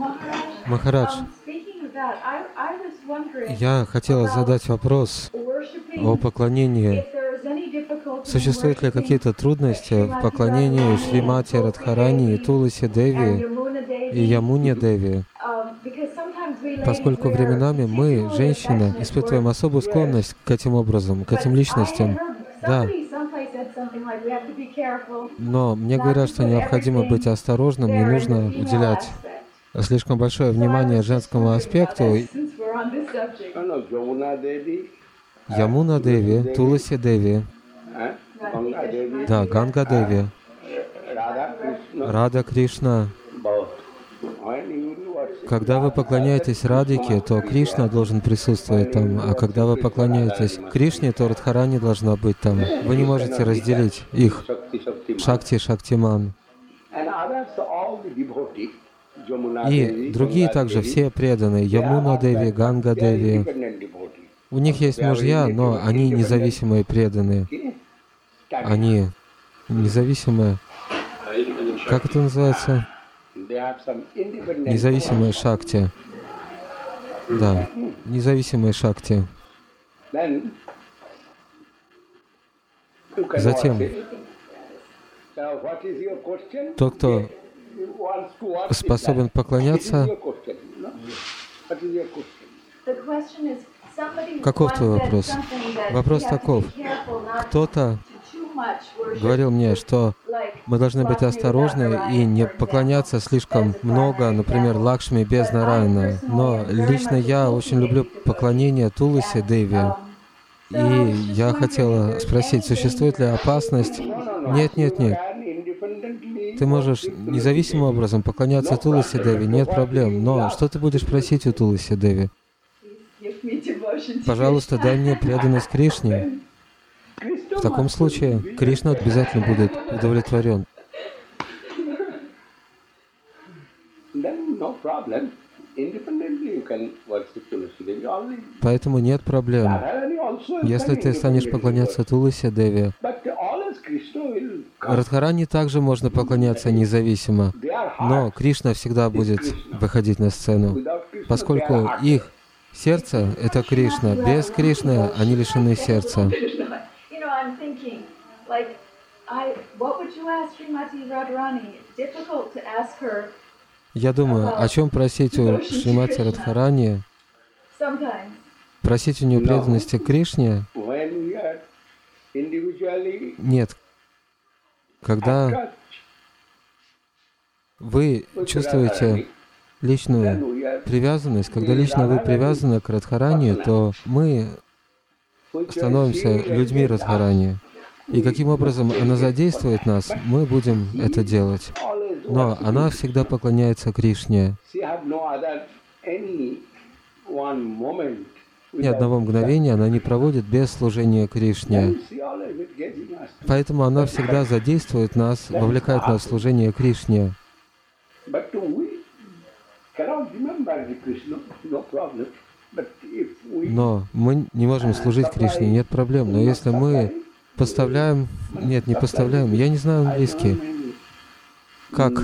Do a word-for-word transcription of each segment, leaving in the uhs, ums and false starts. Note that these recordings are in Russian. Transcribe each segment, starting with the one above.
Махарадж, я хотела задать вопрос о поклонении. Существуют ли какие-то трудности в поклонении Шримати Радхарани, Туласи Деви и Ямуне Деви? Поскольку временами мы, женщины, испытываем особую склонность к этим образам, к этим личностям. Да. Но мне говорят, что необходимо быть осторожным, не нужно уделять слишком большое внимание женскому аспекту. Ямуна Деви, Туласи Деви, да, Ганга Деви, Рада Кришна. Когда вы поклоняетесь Радике, то Кришна должен присутствовать там, а когда вы поклоняетесь Кришне, то Радхарани должна быть там. Вы не можете разделить их. Шакти, Шактиман. И другие также, все преданные, Ямуна Деви, Ганга Деви. У них есть мужья, но они независимые преданные. Они независимые. Как это называется? Независимые шакти. Да, независимые шакти. Затем, тот, кто способен поклоняться, каков твой вопрос? Вопрос таков. Кто-то говорил мне, что мы должны быть осторожны и не поклоняться слишком много, например, Лакшми без Нараяна. Но лично я очень люблю поклонение Туласи Деви. И я хотела спросить, существует ли опасность? Нет, нет, нет. Ты можешь независимым образом поклоняться Туласи Деви, нет проблем. Но что ты будешь просить у Туласи Деви? Пожалуйста, дай мне преданность Кришне. В таком случае Кришна обязательно будет удовлетворен. Поэтому нет проблем. Если ты станешь поклоняться Туласи Деви, Радхарани также можно поклоняться независимо, но Кришна всегда будет выходить на сцену, поскольку их сердце — это Кришна. Без Кришны они лишены сердца. Я думаю, о чем просить у Шримати Радхарани? Просить у нее преданности Кришне? Нет. Когда вы чувствуете личную привязанность, когда лично вы привязаны к Радхарани, то мы становимся людьми Радхарани. И каким образом она задействует нас, мы будем это делать. Но она всегда поклоняется Кришне. Ни одного мгновения она не проводит без служения Кришне. Поэтому она всегда задействует нас, вовлекает нас в служение Кришне. Но мы не можем служить Кришне, нет проблем. Но если мы поставляем... Нет, не поставляем. Я не знаю английский. Как?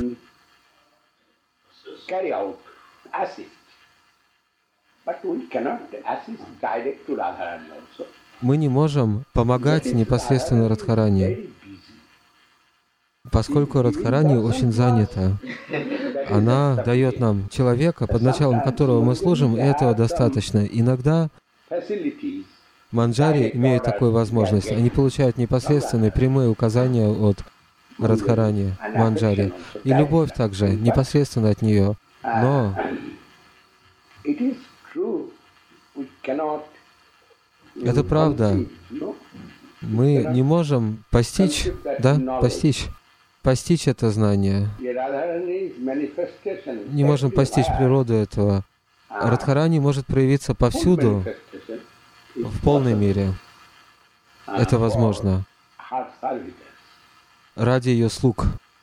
Мы не можем помогать непосредственно Радхарани, поскольку Радхарани очень занята. Она дает нам человека, под началом которого мы служим, и этого достаточно. Иногда манджари имеют такую возможность. Они получают непосредственные прямые указания от Радхарани, манджари. И любовь также, непосредственно от нее. Но это правда. Мы не можем постичь, да, постичь, постичь это знание. Не можем постичь природу этого. Радхарани может проявиться повсюду, в полной мере. Это возможно. Ради ее слуг.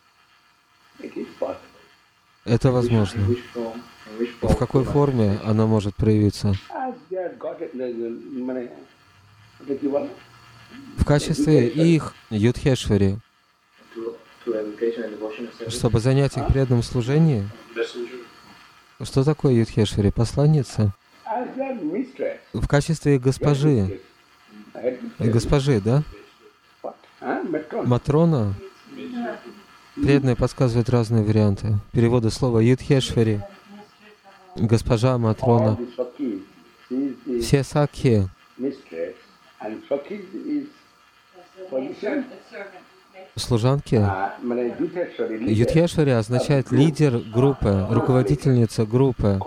Это возможно. В какой форме она может проявиться? В качестве их Юдхешвари, чтобы занять их преданным служением, Что такое Юдхешвари? Посланница? В качестве госпожи. Госпожи, да? Матрона? Преданные подсказывают разные варианты перевода слова Юдхешвари. Госпожа Матрона. Все сакхи. Служанки. Юдхешвари означает лидер группы, руководительница группы.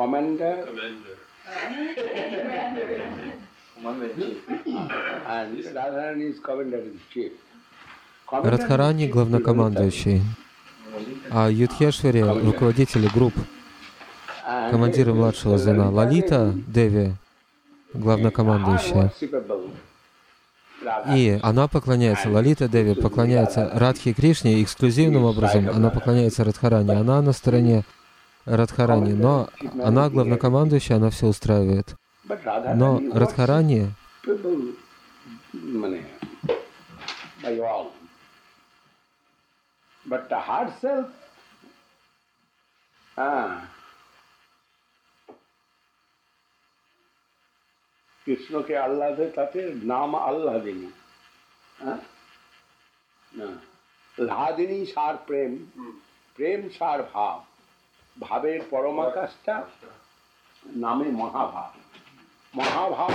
Радхарани — главнокомандующий, а Юдхешвари — руководители групп, командиры младшего звена. Лалита Деви — главнокомандующая. И она поклоняется, Лалита Деви поклоняется Радхе Кришне эксклюзивным образом, она поклоняется Радхарани, она на стороне Радхарани, но она главнокомандующая, она все устраивает. Но Радхарани কৃষ্ণকে আহ্লাদে তাতে নাম আহ্লাদিনী, লাদিনী সার প্রেম, প্রেম সার ভাব, ভাবের পরমাকাশটা নামে মহাভাব। মহাভাব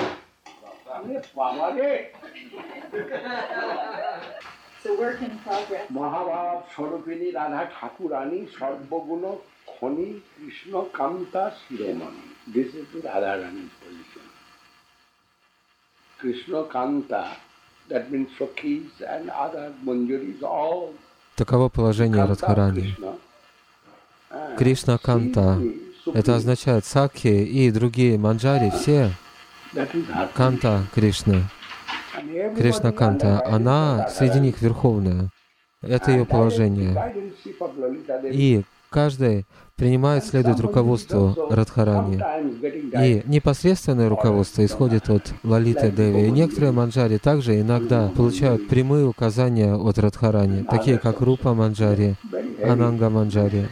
মহাভাব স্বরূপিণী রাধা ঠাকুরানী সর্বগুণ খনি কৃষ্ণ কান্তা শিরোমণি। This is the Radha Rani position. Krishna Kanta, that means Sakhis and other Manjaris, all. Таково положение Радхарани. Кришна Канта. Это означает Сакхи и другие манджари, все Канта Кришны. Кришна Канта. Она среди них верховная. Это ее положение. И каждый принимает, следует руководству Радхарани. И непосредственное руководство исходит от Лалиты Деви. И некоторые манджари также иногда получают прямые указания от Радхарани, такие как Рупа Манджари, Ананга Манджари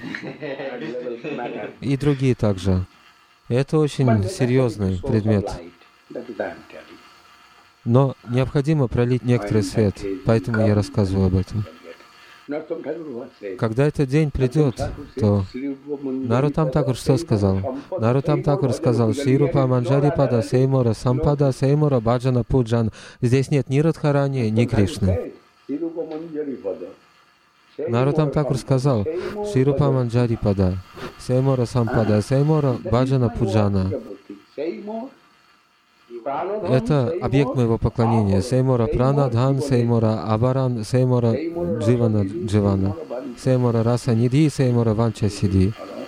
и другие также. Это очень серьезный предмет. Но необходимо пролить некоторый свет, поэтому я рассказываю об этом. Когда этот день придет, то Нароттам Такур что сказал? Нароттам Такур сказал: Шри Рупа Манджари Пада Сеймора Сампада Сеймора Баджана Пуджан. Здесь нет ни Радхарани, ни Кришны. Нароттам Такур сказал: Шри Рупа Манджари Пада Сеймора Сампада Сеймора Баджана Пуджана. Это объект моего поклонения. Сеймора Прана Дхан, Сеймора Абаран, Сеймора Дживана Дживана, Сеймора Раса Нидhi, Сеймора Ванча Сидhi.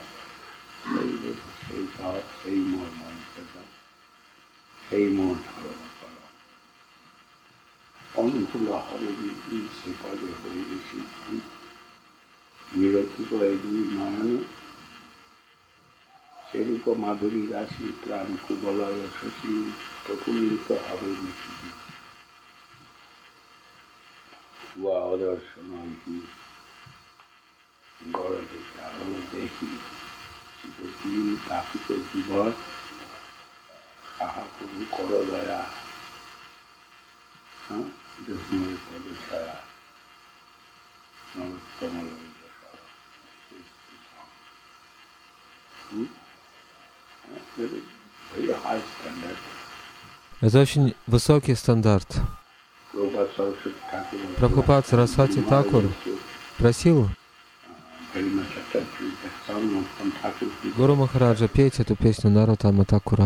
সেরূপ মাধুরী রাশি প্রাণ কুবলয় শশী প্রফুল্লিত হবে মিশি হুয়া অদর্শন গড়ে আলো দেখি শীতশীল তাপিত জীবন তাহা প্রভু কর দয়া হ্যাঁ দশমের পদ ছায়া নরোত্তম Это очень высокий стандарт. Прабхупад Сарасвати Такур просил Гуру Махараджа петь эту песню Нароттама Такура.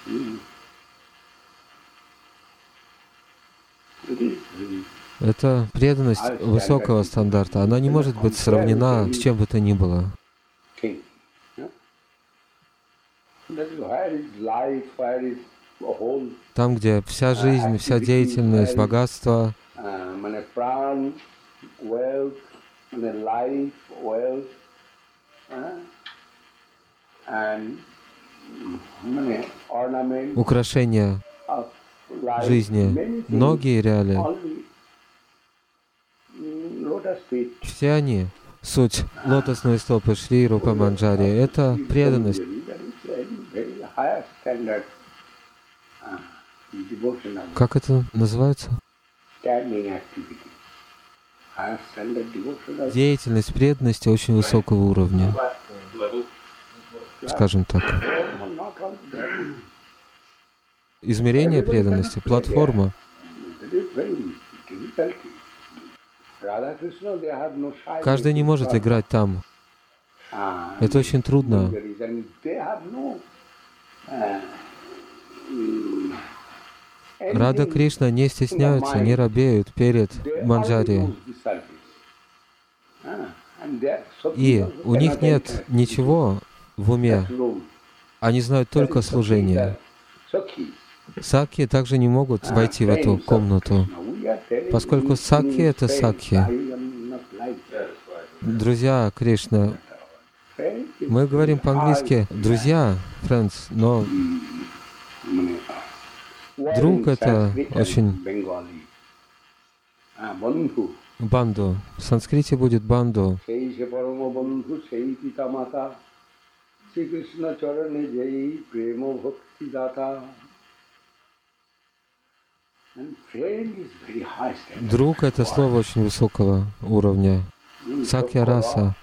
Это преданность высокого стандарта. Она не может быть сравнена с чем бы то ни было. Там, где вся жизнь, вся деятельность, богатство, украшения жизни, многие реалии, все они, суть лотосной стопы Шри Рупа Манджари, это преданность. Как это называется? Деятельность преданности очень высокого уровня, скажем так. Измерение преданности, платформа. Каждый не может играть там. Это очень трудно. Рада Кришна не стесняются, не робеют перед Манджари. И у них нет ничего в уме. Они знают только служение. Сакхи также не могут войти в эту комнату, поскольку сакхи — это сакхи. Друзья Кришна. Мы говорим по-английски «друзья», «friends», но друг — это очень банду. В санскрите будет банду. Друг — это слово очень высокого уровня. Сакья раса.